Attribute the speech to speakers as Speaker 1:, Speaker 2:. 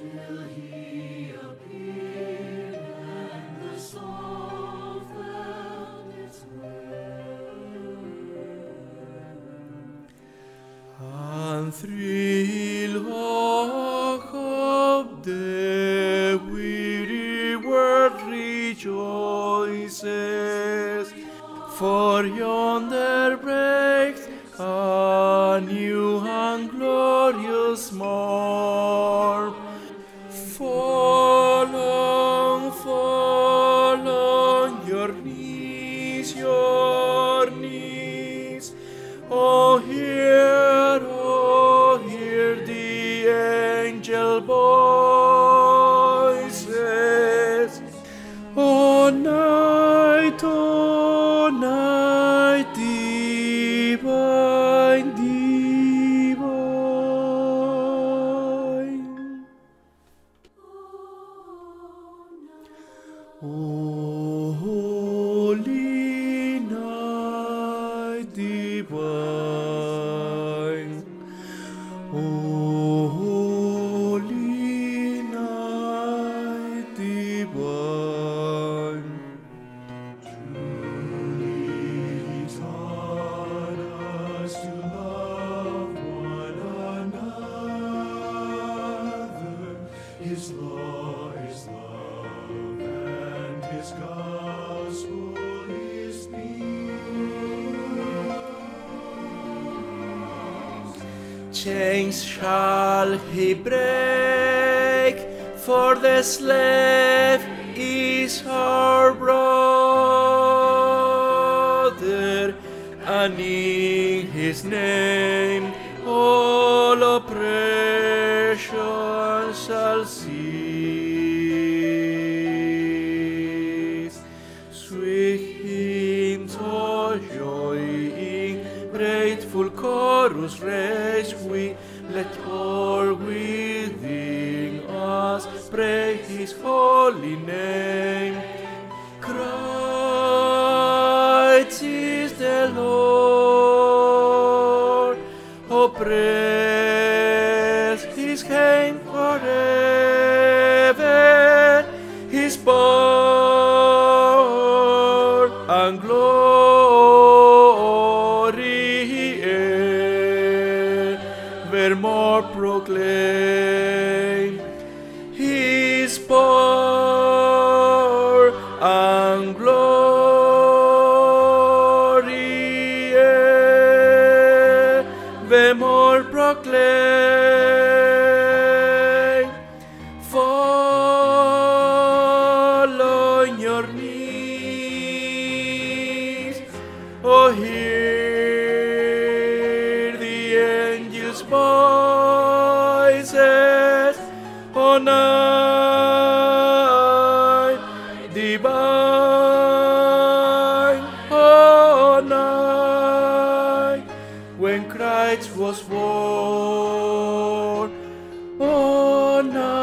Speaker 1: till he appeared and the soul felt its way. And thrill of the weary world rejoices, for yonder breaks a new and glorious morn. Fall on your knees, oh hear the angel voices. O night, divine, divine. O holy night divine. O holy night divine. Truly he taught us to love one another. His law is love, and his gospel is peace. Chains shall he break, for the slave is our brother, and in his name all oppression shall cease. Sweet hymns of joy in grateful chorus raise we, let all within us praise his holy name. Christ is the Lord, oh praise his name forever, his power and glory evermore proclaim. His power and glory evermore proclaim. Fall on your knees, oh hear the angels' voices, oh night divine, oh night when Christ was born, oh night